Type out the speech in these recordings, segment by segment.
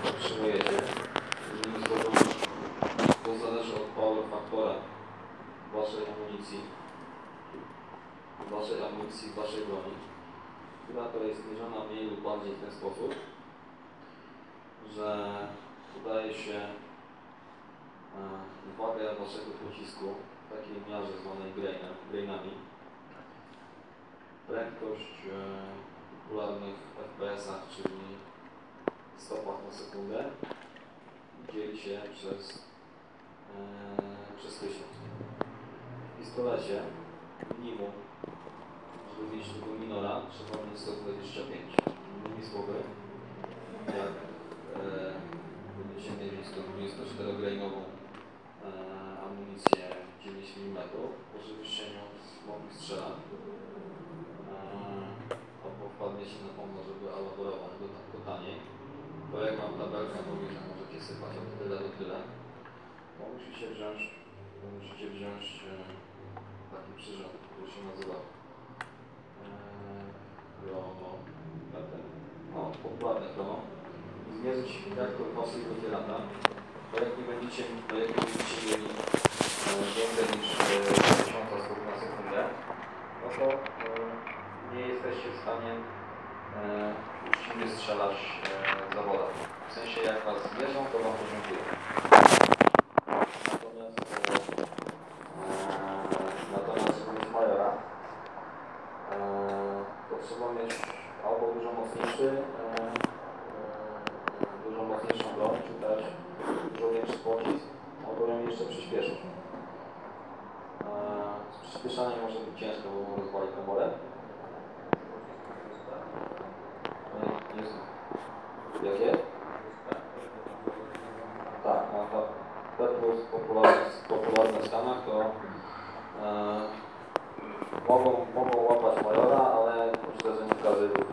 otrzymujecie. Innymi słowy, to zależy od power faktora waszej amunicji, waszej broni, która to jest mierzona mniej lub bardziej w ten sposób, że udaje się wagę waszego pocisku w takiej miarze zwanej grainami, prędkość w popularnych FPS-ach, czyli stopach na sekundę, dzieli się przez 1000. W pistolecie minimum, żeby mieć tego minora, trzeba mieć 125. Innymi słowy, jak będziecie mieli 124-grainową amunicję 9 mm, po wyczyszczeniu mogli strzelać, albo wpadnie się na pomysł, żeby elaborować to taniej, to jak wam tabelka mówi, że możecie sypać od tyle do tyle, to musicie wziąć taki przyrząd, który się nazywa popularne chrono, i zmierzyć jakość waszego lata, bo jak nie będziecie mieli więcej niż 1000 słów na sekundę, no to nie jesteście w stanie uczciwie strzelać zawodach. W sensie jak was zmierzą, to wam podziękuję. Natomiast żeby mieć majora, to trzeba mieć albo dużo mocniejszą broń, czy też dużo większy pocisk, albo ją jeszcze przyspieszyć. Przyspieszanie może być ciężko, bo rozwali komorę. Jakie? Tak, no to Petrus popularne w Stanach to mogą łapać majora, ale myślę, że nie każdy ruch.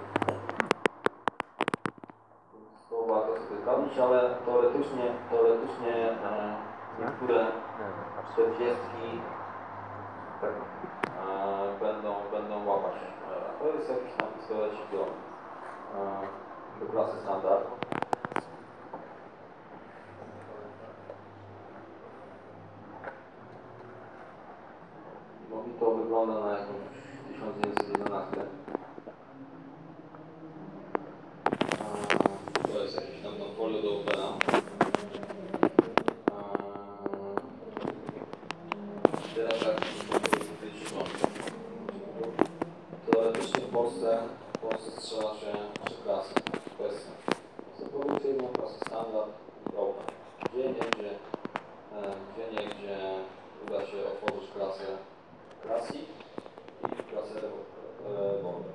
To warto sobie sprawdzić, ale teoretycznie niektóre 40 tak, będą łapać majora. To jest jakiś tam pistolecik do klasy standard. No i to wygląda na jakąś 1911. To jest jakieś tam folio do Opera. Teraz jak teoretycznie w Polsce strzela się 3 klasy. To jest produkcyjną, klasę standard i open. Gdzie niegdzie uda się otworzyć klasę Classic i klasę Revolver.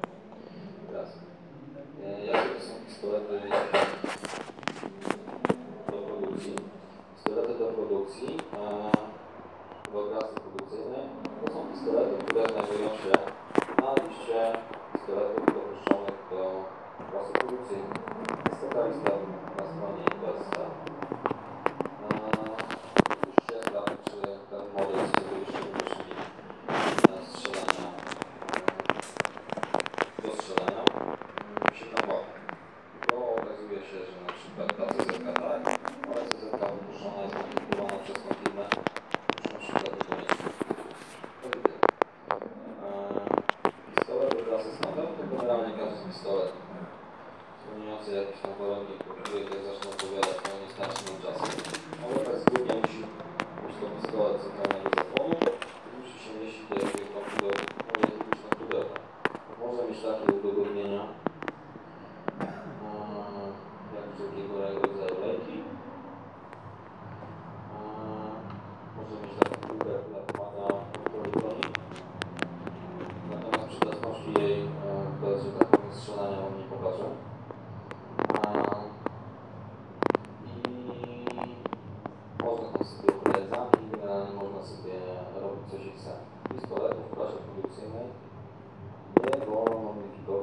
Jakie to są pistolety do produkcji? Pistolety do produkcji, do klasy produkcyjnej, to są pistolety, które znajdują się na liście pistoletów dopuszczonych do klasy produkcyjnej. Jest taka lista na stronie IPSC. Musicie sprawdzić, czy ten model sobie jeszcze umożliwi do strzelania się tam łapie. Bo okazuje się, że na przykład ta CZK tak, ale CZK wypuszczona jest publikowana przez tą firmę, już na przykład tego nie. Pistolet do klasy standard to generalnie każdy pistolet spełniający jakieś tam warunki, które tutaj zacznę opowiadać, to nie starczy nam czasu. Ale tak zgodnie musi być to pistolet centralnego zapłonu i musi się mieścić do jakiegoś tam pudełka. Może mieć takie udogodnienia, jak wszelkiego rodzaju lejki. Może mieć taką kulkę, która pomaga kontroli broni. Natomiast przydatności jej bez, że tak powiem, strzelania wam nie pokażę. I można tam sobie okręcać i generalnie można sobie robić co się chce. Pistoletów w klasie produkcyjnej nie wolno modyfikować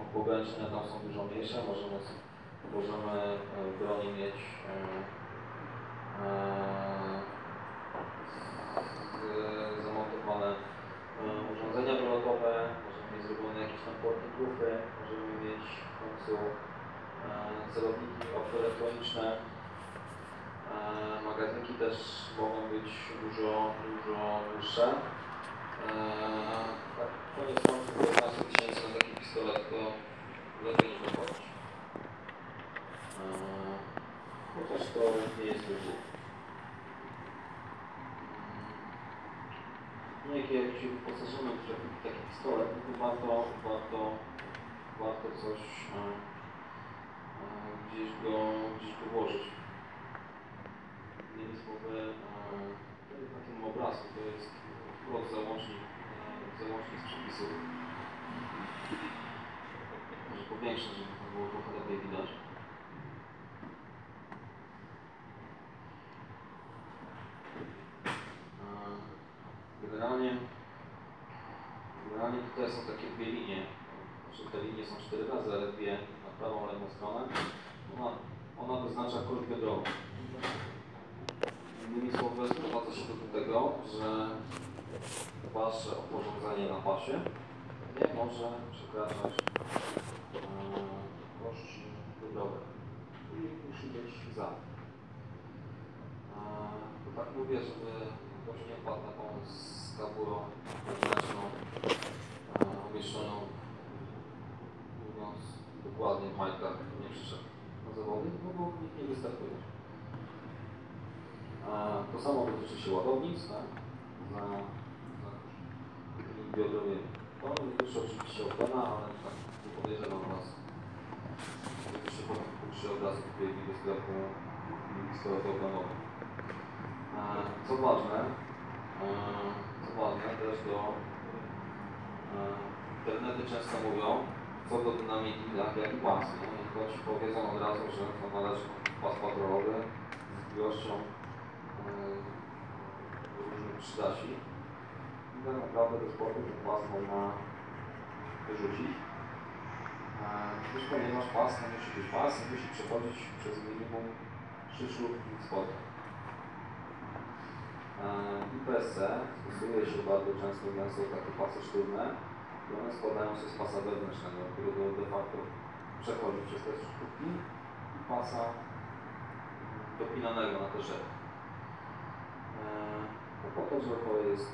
ograniczenia tam są dużo mniejsze, możemy w broni mieć zamontowane urządzenia wylotowe, możemy mieć zrobione jakieś tam porty grufy, możemy mieć w końcu celowniki optoelektroniczne. Magazynki też mogą być dużo dłuższe. Tak, koniec końców 15 000 na taki pistolet to lepiej nie kupować. Chociaż to nie jest dużo. Jak się wyposażymy w taki pistolet, no to warto coś gdzieś go włożyć. Innymi słowy, na tym obrazku to jest wprost załącznik z przepisów. Może powiększę, żeby to było trochę lepiej widać. Generalnie tutaj są takie dwie linie. Znaczy te linie są 4 razy, ale dwie na prawą, lewą stronę. Ona wyznacza koszt biodrowy. Innymi słowy, sprowadza się do tego, że wasze oporządzenie na pasie nie może przekraczać koszt biodrowy. I musi być za. To tak mówię, żeby ktoś nie wpadł na tą skawurą wewnętrzną, umieszczoną, mówiąc dokładnie w majtkach, nie przyszedł na zawody, no bo nikt nie wystartuje. To samo dotyczy się ładownic, tak? Za tymi biodrowymi. To nie dotyczy oczywiście opona, ale tak nie podejrzewam was. Dotyczy potem pójście od razu tutaj do sklepu pistoletu oplanowego. Co ważne też internety często mówią, co do dynamiki, jak i pas. I to ci powiedzą od razu, że to należy pas patrolowy z ilością różnych przydasi. I tak naprawdę do sportu ten pas można wyrzucić. Też ponieważ pas nie musi być pas, musi przechodzić przez minimum 3 szlufki spodu. IPSC stosuje się bardzo często, więc są takie pasy sztywne i one składają się z pasa wewnętrznego, który de facto przechodzi przez te sztywki i pasa dopinanego na te rzeczy. Po to, że to jest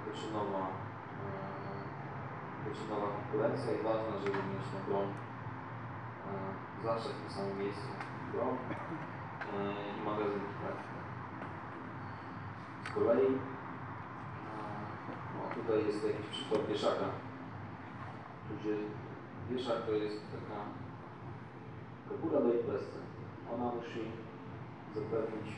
wyczynowa konkurencja i ważne, żeby mieć tą broń zawsze w tym samym miejscu. Broń i magazynki. Tak? Z kolei tutaj jest jakiś przykład wieszaka. Wieszak to jest taka kapura do IPSC. Ona musi zapewnić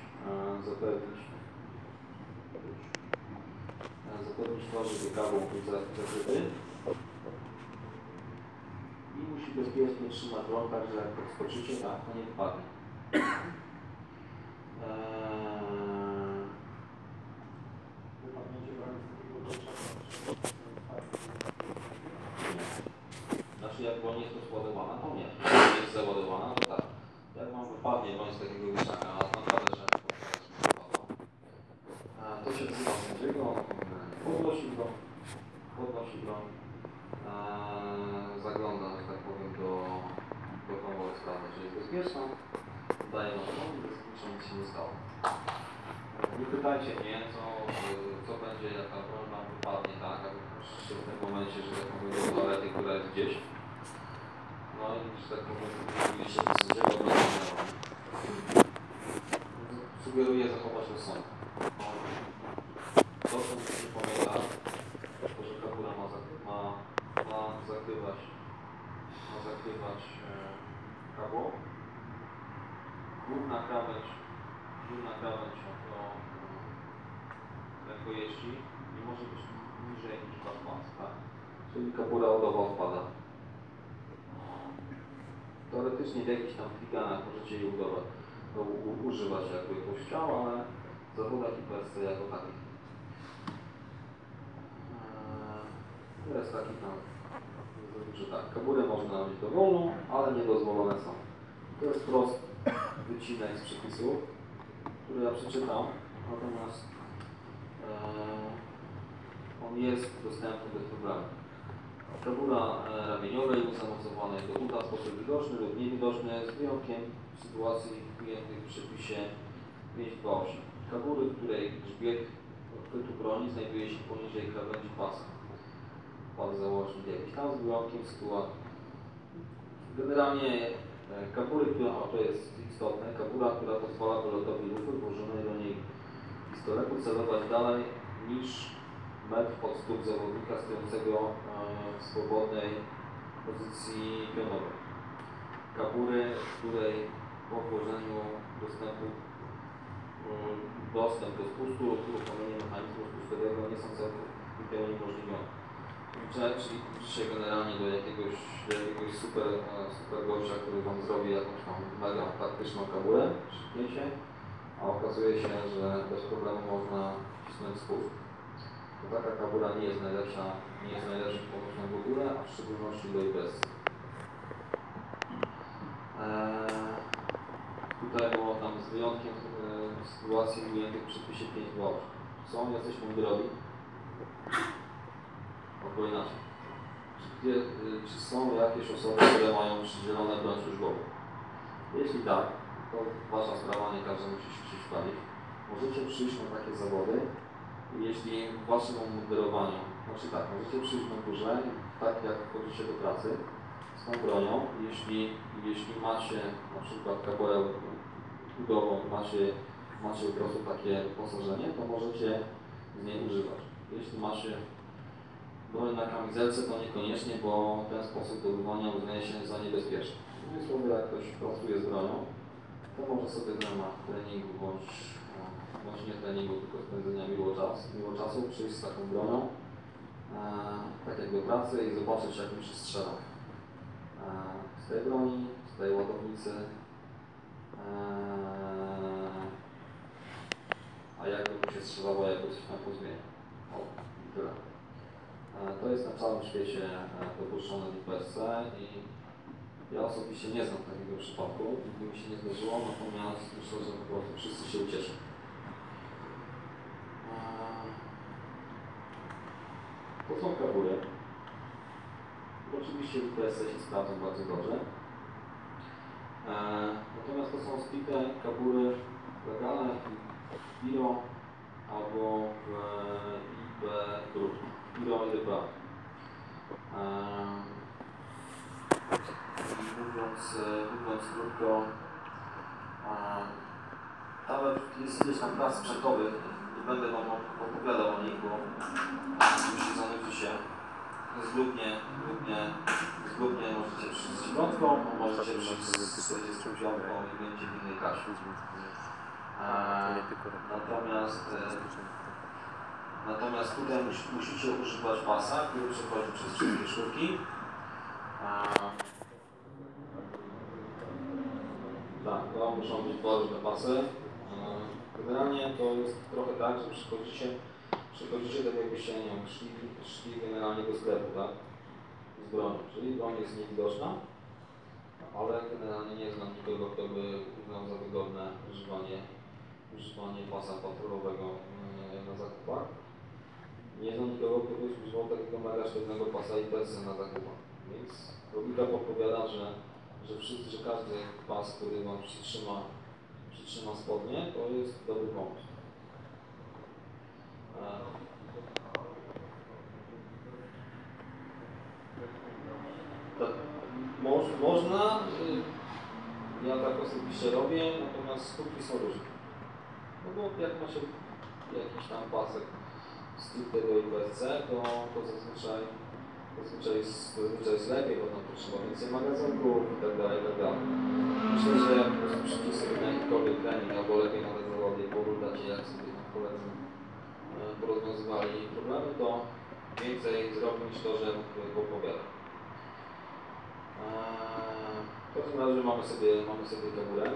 to, żeby kabel był zakryty i musi bezpiecznie trzymać broń, tak że jak podskoczycie, tak, to nie wypadnie. Znaczy jak broń jest rozładowana, to nie. Jak jest załadowana, to tak. Jak wam wypadnie broń z takiego wieszaka, a naprawdę, że to się wzywa sędziego, podnosi broń, zagląda, że tak powiem, do komory sprawnej, że jest bezpieczna, daje nam broń i bezpiecznie nic się nie stało. Nie pytajcie mnie, co będzie, jak ta broń wam wypadnie, tak, aby się w tym momencie, że tak powiem, do toalety, która jest gdzieś. No i, że tak powiem, mówiliście do sędziego, sugeruję zachować rozsądek. To, co mi się przypomina, to, że kabura ma zakrywać kabło. Górna krawędź rękojeści nie może być niżej niż wasz pas, tak? Czyli kabura odowa odpada. Teoretycznie w jakichś tam fliganach możecie jej używać jakby ktoś chciał, ale w zawodach IPSC jako takich. To jest taki tam że tak, kaburę można robić dowolną, ale niedozwolone są. To jest prosty wycinek z przepisów, który ja przeczytam, natomiast on jest dostępny bez problemu. Kabura ramieniowej zamocowanej do uda w sposób widoczny lub niewidoczny z wyjątkiem sytuacji ujętych w przepisie 5.2.8. Kabury, której grzbiet odkrytu broni znajduje się poniżej krawędzi pasa. Pas założnik jakiś tam z wyjątkiem sytuacji. Generalnie kabury, która, to jest istotne, kabura, która pozwala pilotowi lufy włożonej do niej pistoletu celować dalej niż metr od stóp zawodnika stojącego w swobodnej pozycji pionowej. Kabury, której po włożeniu dostęp do spustu lub uruchomienie mechanizmu spustowego nie są całkowicie uniemożliwione. Czyli dzisiaj generalnie do jakiegoś super gościa, który wam zrobi jakąś tam mega taktyczną kaburę, szybniecie, a okazuje się, że bez problemu można wcisnąć spust. To taka kabura nie jest najlepszym pomysłem w ogóle, a w szczególności do IPS. Tutaj było tam z wyjątkiem sytuacji ujętych w przepisie 5.2. Są jacyś mundurowi? Albo inaczej. Czy są jakieś osoby, które mają przydzielone broń służbową? Jeśli tak, to wasza sprawa, nie każdy musi się szkolić. Możecie przyjść na takie zawody, jeśli w waszym umundurowaniu, znaczy tak, możecie przyjść na górze, tak jak wchodzicie do pracy z tą bronią, jeśli macie na przykład kaborę udową, macie po prostu takie wyposażenie, to możecie z niej używać. Jeśli macie broń na kamizelce, to niekoniecznie, bo ten sposób dobywania uznaje się za niebezpieczny. Innymi słowy, jak ktoś pracuje z bronią, to może sobie w ramach treningu bądź nie treningu, tylko spędzenia miło czasu przyjść z taką bronią, tak jak do pracy i zobaczyć, jak mi się strzela. Z tej broni, z tej ładownicy, a jak by się strzelało, jakby coś tam pozmieniał. O, i tyle. To jest na całym świecie dopuszczone w IPSC i ja osobiście nie znam takiego przypadku, nigdy mi się nie zdarzyło, natomiast myślę, że po prostu wszyscy się ucieszą. To są kabury. Oczywiście w IPSC się sprawdzą bardzo dobrze. Natomiast to są stricte kabury legalne w IRO albo w IB Group. IRO i IBA. Mówiąc krótko, nawet jest gdzieś tam prac sprzętowych, nie będę wam opowiadał o nich, bo jeśli zanudzi się zludnie możecie przyjść z 9, możecie przyjść z 45 i będziecie w innej klasie. Natomiast tutaj musicie używać pasa, który przechodzi przez wszystkie szkółki. Tak, to muszą być dwa różne pasy. Generalnie to jest trochę tak, że przychodzicie tak jakbyście, nie wiem, szli generalnie do sklepu, tak? Z bronią, czyli broń jest niewidoczna, ale generalnie nie znam nikogo, kto by uznał za wygodne używanie pasa patrolowego na zakupach. Nie znam nikogo, kto by używał takiego mega sztywnego pasa IPS na zakupach. Więc logika podpowiada, że każdy pas, który wam przytrzyma spodnie, to jest dobry pomysł. Tak, można, ja tak osobiście robię, natomiast skutki są różne. No bo jak macie jakiś tam pasek stricte do IPSC, to zazwyczaj jest lepiej, bo tam potrzeba więcej magazynków i tak dalej. Myślę, że jak po prostu przyjdziecie sobie na jakikolwiek trening, albo lepiej nawet zawody i porównać, jak sobie tam koledzy porozwiązywali problemy, to więcej zrobi niż to, że opowiada. W każdym razie mamy sobie kaburę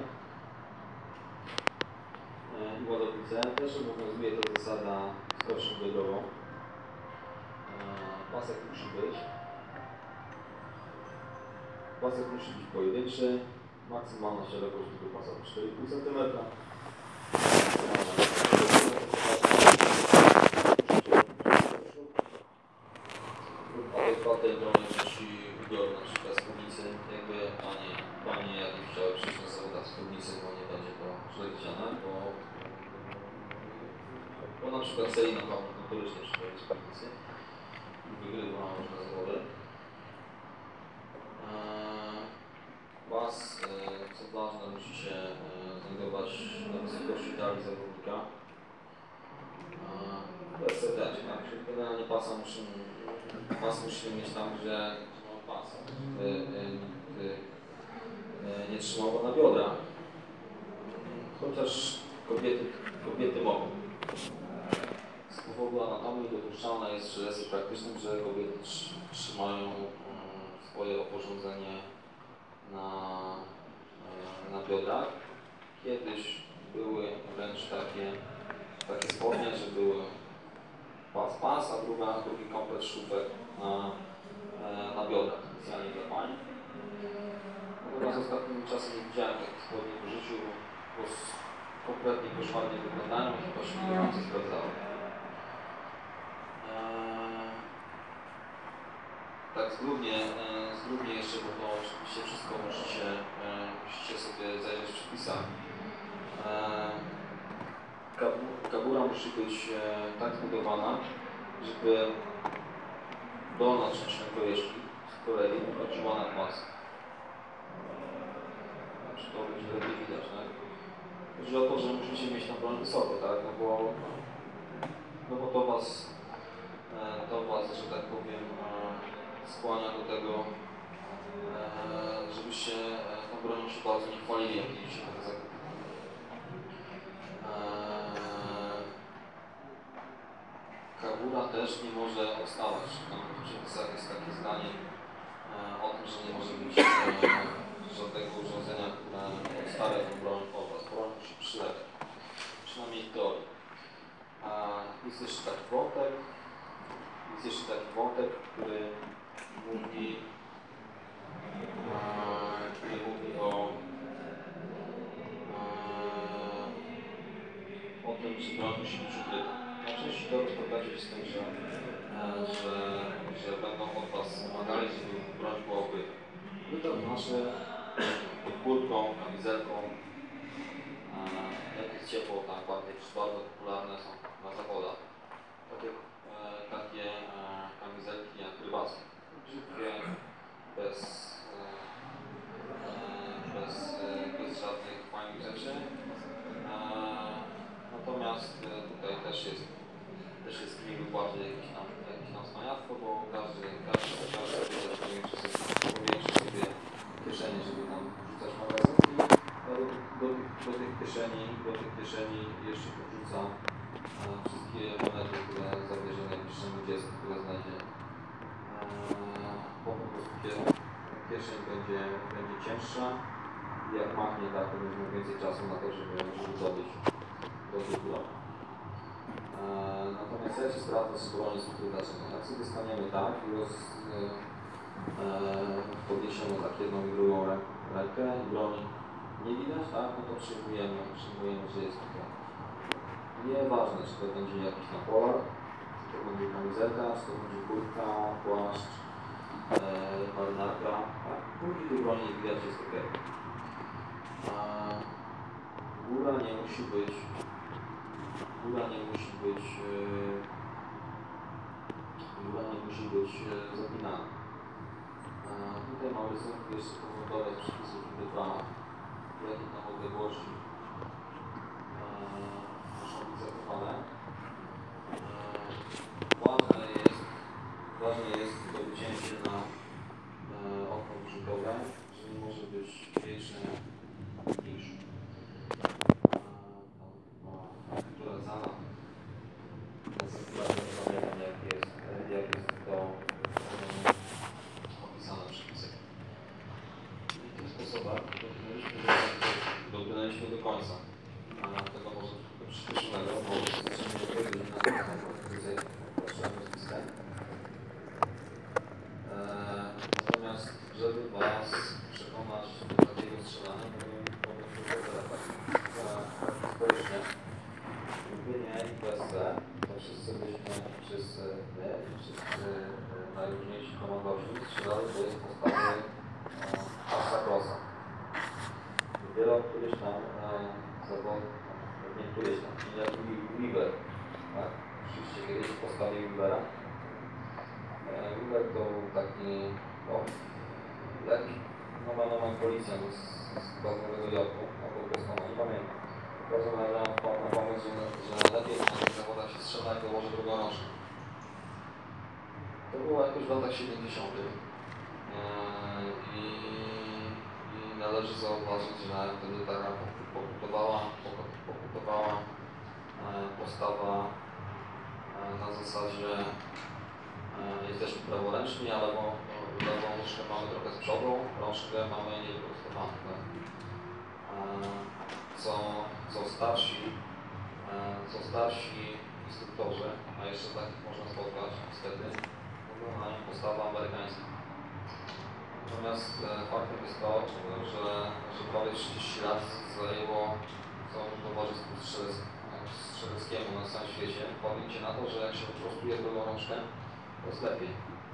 i ładownicę. Też obowiązuje to zasada skoczni biegową. Pasek musi być. Pasek musi być pojedynczy, maksymalna szerokość tego pasa to 4,5 cm. Adekwatnej broni musi ubiór na przykład spódnicy, jakby panie jakieś chciały przyjść na zawodach spódnicy, bo nie będzie to źle widziane, bo na przykład Selina Pawlik notorycznie przychodzi spódnicy i wygrywa różne zawody. Pas, co ważne, musi się znajdować na wysokości talii zawodnika. Bez serdecznie, tak? Czyli generalnie pas musimy mieć tam, gdzie mamy pasa. Nie trzymał go na biodrach. Chociaż kobiety mogą. Z powodu anatomii dopuszczalne jest w żylesie praktycznym, że kobiety trzymają swoje oporządzenie na biodrach. Kiedyś były wręcz takie spodnie, że były pas, a drugi komplet szufek na biodrach, specjalnie dla pań. Natomiast ostatnim czasem nie widziałem takich spodni w życiu, bo kompletnie koszmarnie wyglądają i chyba się nie do końca sprawdzały. Tak zgrubnie jeszcze, bo to oczywiście wszystko musicie sobie zajrzeć w przepisach. Kabura musi być tak zbudowana, żeby dolna część rękojeści z kolei chodziła na pas. Znaczy to będzie lepiej widać, tak? Chodzi o to, że musicie mieć tą broń wysoko, tak? No bo to was, że tak powiem, skłania do tego, żebyście tą bronią się bardzo nie chwalili, jak idziecie do zakupy. Kabura też nie może odstawać. Tam w przepisach jest takie zdanie o tym, że nie może być żadnego urządzenia, które odstawia tę broń od was. Broń musi przylegać. Przynajmniej w teorii. Jest jeszcze taki wątek, który mówi o tym, że broń musi być ukryta. Oczywiście to rozpoczęcie się z tym, że będą od was wymagali, żeby broń była ukryta. Ukryta to znaczy pod kurtką, kamizelką, jak jest ciepło, tak bardzo popularne są na zawodach. Takie kamizelki jak rybackie, szybkie, bez żadnych fajnych rzeczy. Natomiast tutaj też jest niby bardziej jakieś tam cwaniactwo, bo każdy powiększy sobie kieszenie, żeby tam wrzucać magazynki, a do tych kieszeni jeszcze podrzuca wszystkie monety, które zabierze najbliższemu dziecku, które znajdzie. Po prostu kieszeń będzie cięższa i jak machnie, tak, to będzie miał więcej czasu na to, żeby dobyć do tych broni. Natomiast ja się sprawdzę, czy broń jest ukryta, czy nie. Jak sobie staniemy tak i podniesiemy tak jedną i drugą rękę i broni nie widać, tak, no to przyjmujemy, że jest ukryta. Nieważne, czy to będzie jakiś tam polar, czy to będzie kamizelka, czy to będzie kurtka, płaszcz, marynarka, tak, póki tej broni nie widać, jest ok. Góra nie musi być zapinana. Tutaj mamy rysunki jeszcze powodowe z przepisów IB2, jakie tam odległości muszą być zachowane. Ważne jest to wycięcie na okno brzuchowe, że nie może być większe niż która jak jest to opisane w przepisach. I w tym sposobem dobrnęliśmy do końca tego może przyspieszonego, bo jesteśmy odpowiedzieli na rozpiskę. Natomiast żeby Was dokonać takiego strzelania, powiem tylko tyle, tak społecznie. Gdyby nie IPSC, to wszyscy byśmy, wszyscy najróżniejsi komandosi strzelali do jest postawy Asa Crossa. Dopiero któryś tam nie któryś tam, jak Weaver, tak? Oczywiście kiedyś postawił Weavera. Weaver to taki, no, jakiś nomen policjant z Nowego Jorku, albo Bostonu, nie pamiętam. W każdym razie on wpadł na pomysł, że lepiej na tych zawodach się strzela, jak dołoży drugą rączkę. To było jakoś w latach 70. I należy zauważyć, że wtedy taka pokutowała postawa na zasadzie jesteśmy praworęczni, ale lewą nóżkę mamy trochę z przodu, rączkę mamy niewyprostowaną. Tak? Co starsi instruktorzy, a jeszcze takich można spotkać niestety, wyglądają postawę amerykańską. Natomiast faktem jest to, że prawie 30 lat zajęło całemu towarzystwu strzeleckiemu na całym świecie podjęcie na to, że jak się wyprostuje drugą rączkę, to jest lepiej.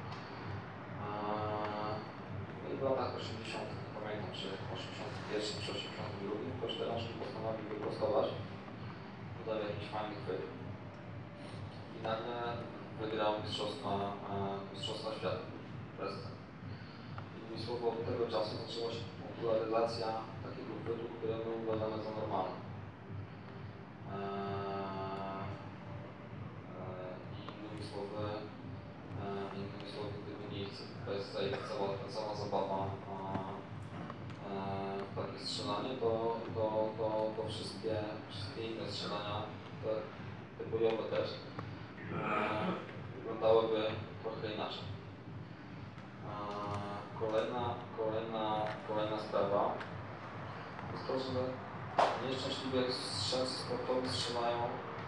No i w latach 80., nie pamiętam, czy 81 czy 82, to 4 rączki postanowił wyprostować. Dodał jakiś fajny chwyt. I nagle wygrał mistrzostwa świata w wrestling. Innymi słowy, od tego czasu zaczęła się popularyzacja takiego chwytu, które były uważane za normalne. Innymi słowy, gdyby nie IPSC i cała zabawa w takie strzelanie, to wszystkie inne strzelania, te bojowe też, wyglądałyby trochę inaczej. Kolejna sprawa jest to, że nieszczęśliwie strzelcy sportowi strzelają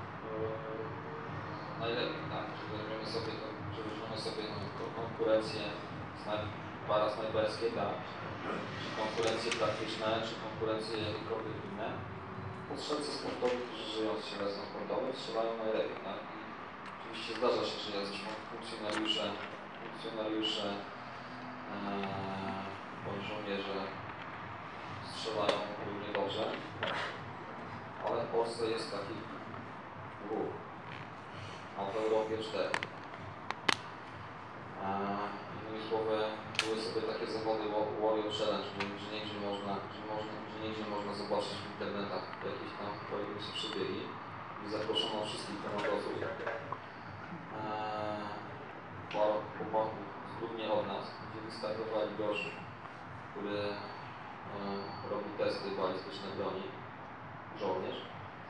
najlepiej, tak? Że weźmiemy sobie konkurencję para snajperskie, tak? Czy konkurencje praktyczne, czy konkurencje jakiekolwiek inne. To strzelcy sportowi, którzy żyją z cielesem sportowym, strzelają najlepiej, tak? I oczywiście zdarza się, że jacyś funkcjonariusze bądź żołnierze strzelają równie dobrze, ale w Polsce jest taki ruch, a w Europie 4. Innymi słowy, były sobie takie zawody Warrior Challenge, gdzie niegdzie można zobaczyć w internetach jakieś tam pojedyncze przebiegi i zaproszono wszystkich komandosów, chłopaków głównie od nas, gdzie wystartowali gość, który robi testy balistyczne broni, żołnierz.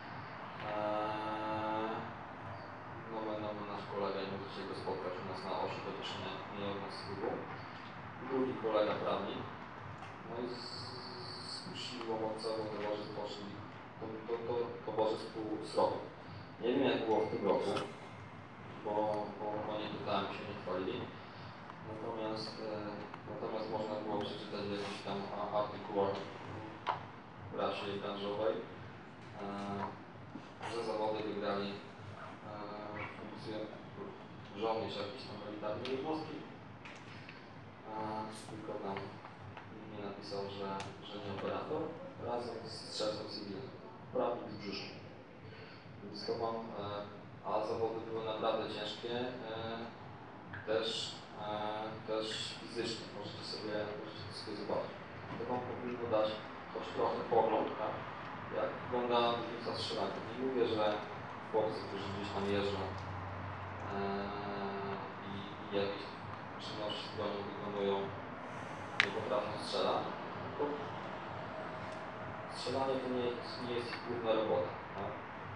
Nasz kolega, i możecie go spotkać u nas na osi, chociaż nie od nas z klubu. Drugi kolega prawnik. No i z siłą od całego towarzystwa poszli do towarzystwu sroku. Nie wiem, jak było w tym roku, bo nie pytałem się, nie chwalili. Natomiast można było przeczytać w jakimś tam artykułach w prasie branżowej, że zawody wygrali żołnierz jakiś tam militarny jednostki. Tylko tam nie napisał, że nie operator, razem z strzelcem cywilnym, prawnik z Brzuszki. Więc to mam, a zawody były naprawdę ciężkie, też fizycznie, możecie sobie zobaczyć. To wam powinno dać choć trochę pogląd, tak? Jak wygląda różnica strzelania. Nie mówię, że chłopcy, którzy gdzieś tam jeżdżą i jakieś czynności z bronią wykonują, nie potrafią strzelać, to strzelanie to nie jest ich główna robota. Tak?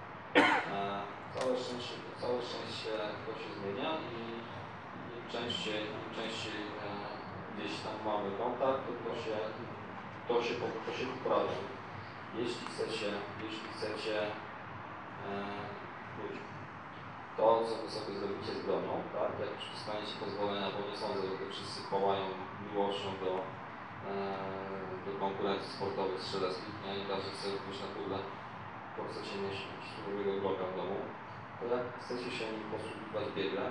Całe szczęście to się zmienia i im częściej gdzieś tam mamy kontakt, to się poprawia. Jeśli chcecie to, co wy sobie zrobicie z bronią, tak? Jak dostaniecie pozwolenia, bo nie sądzę, że to wszyscy wołają miłością do do konkurencji sportowych strzeleckich, nie? I każdy chce już na pudle, bo chcecie mieć swojego bloka w domu, to jak chcecie się nim posługiwać biegle,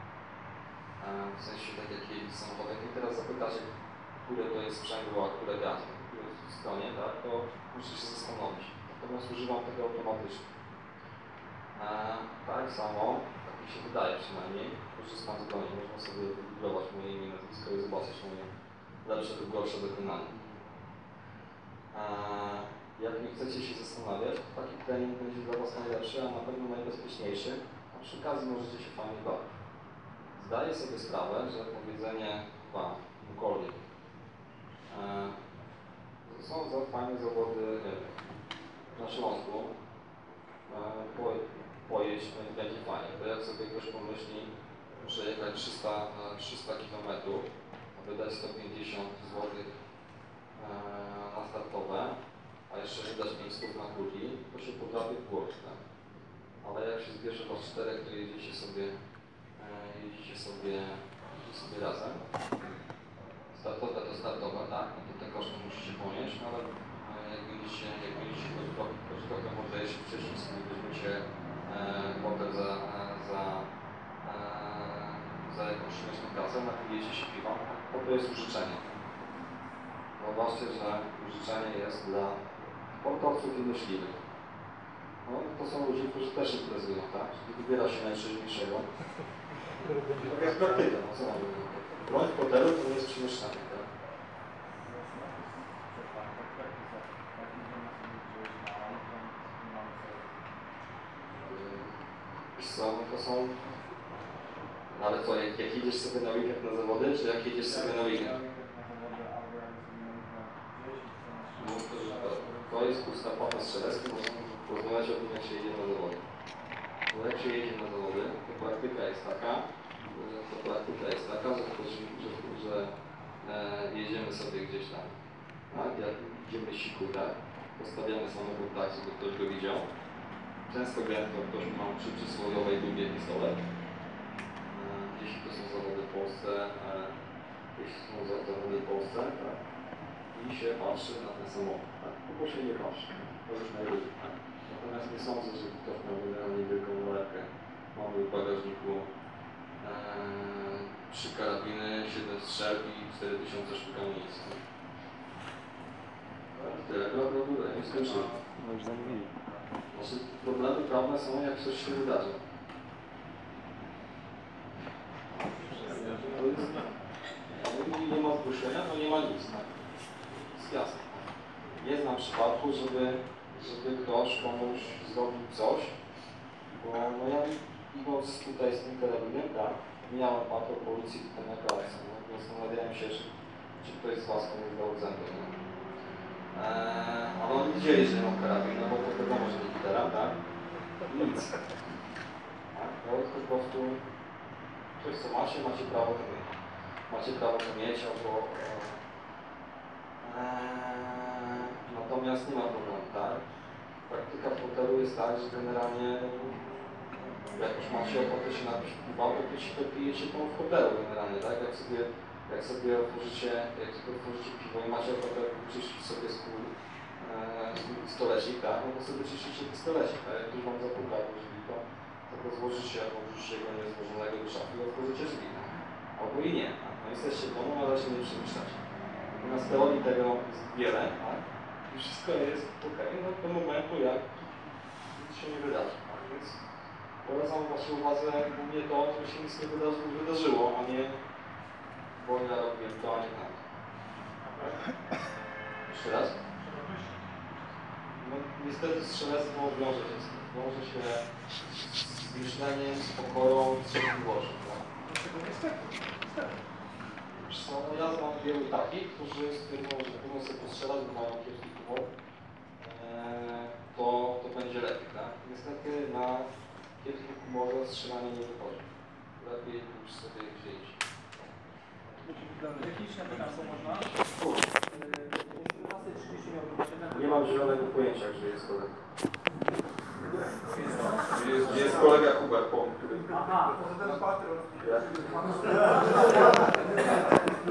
w sensie tak jak jeździć samochodem i teraz zapytacie, które to jest sprzęgło, a które gaz, w której stronie, tak, to musicie się zastanowić. Natomiast używam tego automatycznie. Tak samo, tak mi się wydaje przynajmniej, korzystam z broni, można sobie wygooglować moje imię, nazwisko i zobaczyć moje lepsze lub gorsze dokonanie. Jak nie chcecie się zastanawiać, to taki trening będzie dla Was najlepszy, a na pewno najbezpieczniejszy, a przy okazji możecie się fajnie bawić. Zdaję sobie sprawę, że powiedzenie Wam, komukolwiek, są fajne zawody na Śląsku, pojeść będzie fajnie. To jak sobie ktoś pomyśli, muszę jechać 300 km, a wydać 150 zł na startowe, a jeszcze wydać 500 na kuli, to się potrafi w głowie, tak? Ale jak się zbierze was 4, to jedziecie sobie razem. Startowe to startowe, tak? No to te koszty musicie ponieść, no ale jak będziecie choć trochę mądrzejsi, wcześniej sobie weźmiecie hotel za jakąś śmieszną kasę, napijecie się piwa, to jest użyczenie. Zobaczcie, że użyczenie jest dla sportowców i myśliwych. No, to są ludzie, którzy też imprezują, tak? Czyli wybiera się najtrzeźniejszego. To jest praktyka, no co mamy? Broń w hotelu to nie jest przemieszczanie, tak? Wiesz co, no to są... No ale co, jak jedziesz sobie na weekend na zawody, czy jak jedziesz sobie na weekend? No, to jest pusta papa strzelecka, możemy porozmawiać o tym, jak się jedzie na zawody. Bo jak się jedzie na zawody, to praktyka jest taka, że jedziemy sobie gdzieś tam, tak? Jak idziemy siku, tak? Postawiamy samochód tak, żeby ktoś go widział. Często gęsto ktoś ma przy przysłowiowej dłubie pistolet. Jeśli to są zawody w Polsce, tak? I się patrzy na ten samochód, tak? Bo się nie patrzy, to już najlepiej, tak? Natomiast nie sądzę, że ktoś miał generalnie wielką nalepkę. Mamy w bagażniku 3 karabiny, 7 strzelb i 4000 sztuk amunicji. Tyle go nie skończyłem. No już zamówili. Znaczy, problemy prawne są, jak coś się wydarzy. To jest, jeżeli nie ma zgłoszenia, to nie ma nic. Tak? Jest jasne. Nie znam przypadku, żeby ktoś komuś zrobił coś, bo no ja idąc tutaj z tym karabinem, tak, miałem patrol policji tutaj na klatce, no, więc zastanawiałem się, czy ktoś z Was komuś dał zęby. Ale oni wiedzieli, że nie mam karabin, no bo to wiadomo, że nie gitara, tak? Nic. Tak? To jest po prostu coś, co macie prawo to mieć. Macie prawo to mieć, albo... Natomiast nie ma problemu, tak? Praktyka w hotelu jest tak, że generalnie jak już macie ochotę się napić piwa, to pijecie to w hotelu generalnie, tak? Jak sobie otworzycie piwo i macie ochotę czyścić sobie stolecik, tak? No to sobie czyścicie ten stolecik, tak? Jak ktoś wam zapuka do drzwi, to go złożycie, albo wrzucicie go niezłożonego do szafy i otworzycie drzwi, tak? Albo i nie, tak? No jesteście w domu, ale się nie przemieszczacie. Natomiast teorii tego jest wiele, tak? I wszystko jest ok, no do momentu, jak nic się nie wydarzy, tak? Więc polecam Waszej uwadze głównie to, żeby się nic nie wydarzyło, a nie wojna robię to, a nie tak. Jeszcze raz? No, niestety strzelectwo wiąże się z myśleniem, z pokorą, z cierpliwością. Tak? Ja znam wielu takich, którzy stwierdzą, że powinno sobie postrzelać, bo mają kiepski humor, to będzie lepiej. Tak? Niestety na kiepskim humorze strzelanie nie wychodzi. Lepiej już sobie gdzie iść. Techniczne pytanko można? Nie mam zielonego pojęcia, gdzie jest kolega. Gdzie jest kolega Hubert? Aha, Ja.